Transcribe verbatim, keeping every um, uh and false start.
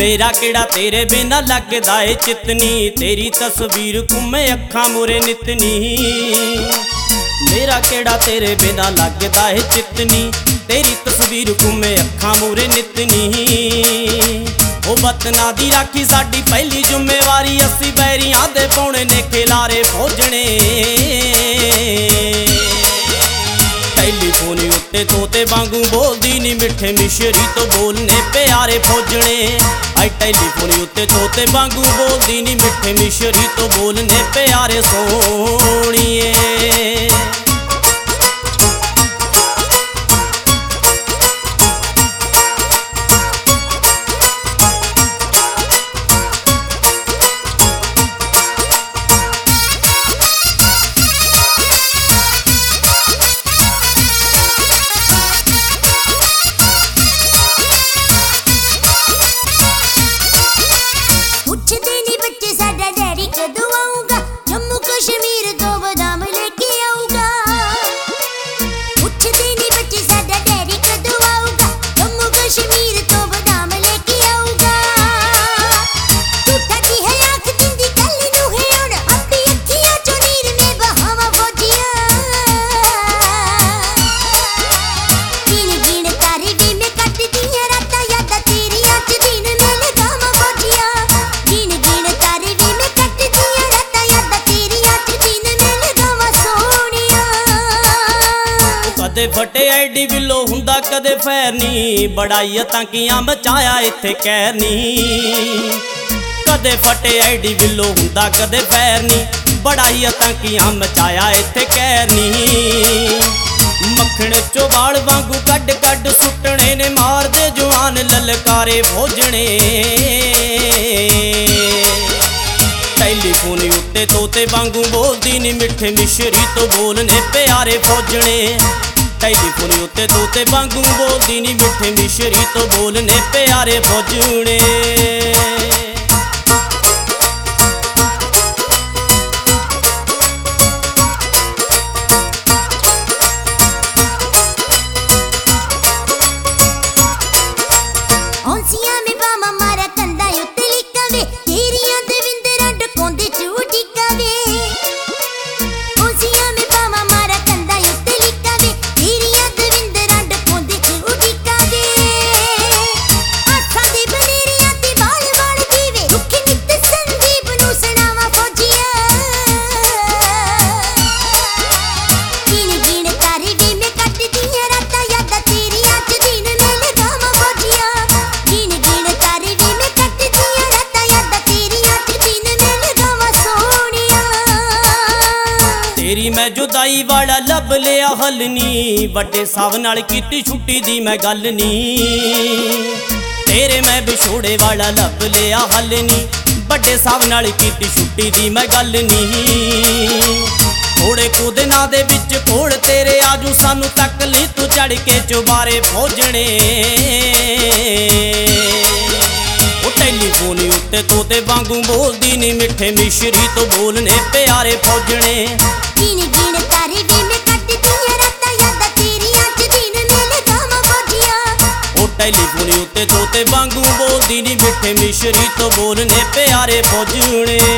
मेरा केड़ा तेरे बिना लगदा ए चितनी, तेरी तस्वीर घूमे अखां मुरे नितनी। मेरा केड़ा तेरे बिना लगदा ए चितनी, तेरी तस्वीर घूमे अखां मुरे नितनी। ओ वतना दी राखी साडी पहली जिम्मेवारी, असी बैरियां दे पौने ने खिलारे फौजने। टेलीफोन उत्ते तोते वांगू बोलदी नी मिठे मिश्री तो बोलने प्यारे फौजने। आई टेलीफोन उत्ते तोते वांगू बोलदी नी मिठे मिश्री तो बोलने प्यारे सोहणिए। कदे फटे आईडी विलो हुंदा कदे फैर नी, बड़ाई आतंकियां मचाया इत्थे कहर नी। कदे फटे आईडी विलो हुंदा कदे फैर नी, बड़ाई आतंकियां मचाया इत्थे कहर नी। मक्खण चो वाल वांगू कड कड सुटने ने, मार दे जवान ललकारे फौजने। टेलीफोन उत्ते तोते वांगू बोलदी नी मिठे मिश्री तो बोलने प्यारे फौजने। टेलीफोन उत्ते तोते वांगू बोलदी नी मिठे मिश्री तो बोलने प्यारे फौजने। तेरी मैं जुदाई वाला लब लिया हल नी, बड़े साव नाल कीती छुट्टी दी मैं गल नी। तेरे मैं विछोड़े वाला लब लिया हल नी, बड़े साव नाल कीती छुट्टी दी मैं गल नी। थोड़े कु दिनां दे विच कोल तेरे आजू सानू तक ली तू चढ़ के चुबारे फौजने। टेलीफोन उत्ते तोते वांगू बोलदी नी मिठे मिश्री तो बोलने प्यारे फौजने। टेलीफोन उत्ते तोते वांगू बोलदी नी मिठे मिश्री तो बोलने प्यारे फौजने।